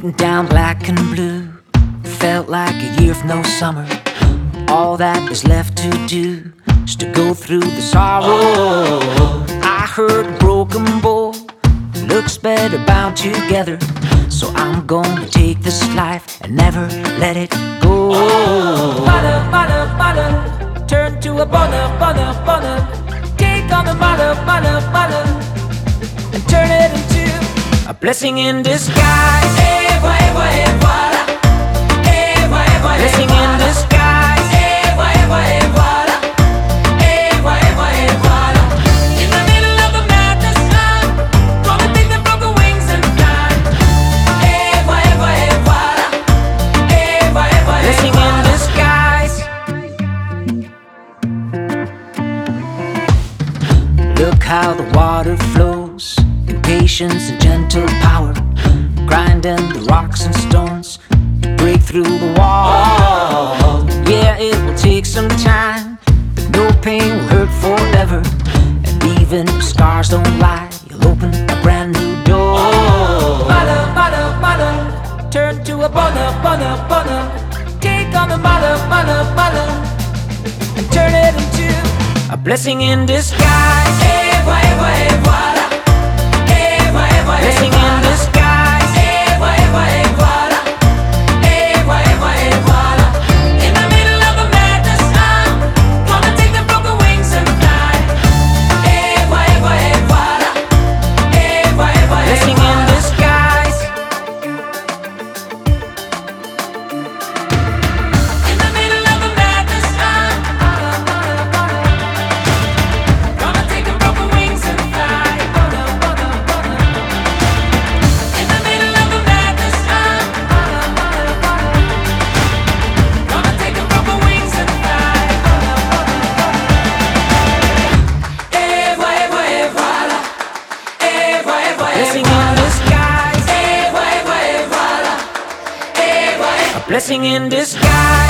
Beaten down black and blue, felt like a year of no summer. All that is left to do is to go through the sorrow. I heard a broken bow, looks better bound together. So I'm gonna take this life and never let it go. Butter, butter, butter, turn to a butter, butter, butter. Take on the butter, butter, butter, and turn it into a blessing in disguise. Eva, Eva, Eva, Eva, Eva, blessing in disguise. Eva, Eva, Eva, Eva, Eva, Eva. In the middle of the madness, I'm gonna take the broken wings and fly. Eva, Eva, Eva, Eva, Eva, blessing in disguise. Look how the water flows, in patience and gentle power, grinding the rocks and stones to break through the wall. Yeah, it will take some time, but no pain will hurt forever. And even if scars don't lie, you'll open a brand new door. butter, butter, butter, turn to a butter, butter, butter. Take on the butter, butter, butter, and turn it into A blessing in disguise. Eva, Eva, Eva, Eva, Eva, Blessing in disguise. Eva, Eva, Eva, Eva, Eva, Eva. In the middle of the madness, I'm gonna take the broken wings and fly. Eva, Eva, Eva, Eva, Eva, Blessing in disguise. In the middle of the madness, I'm gonna take the broken wings and fly. In the middle of the madness, I'm gonna take the broken wings and fly. Eva, Eva, Eva, Eva, Eva, Blessing Eva. in disguise. Eva, Eva, Eva, Eva, Eva. A blessing in disguise.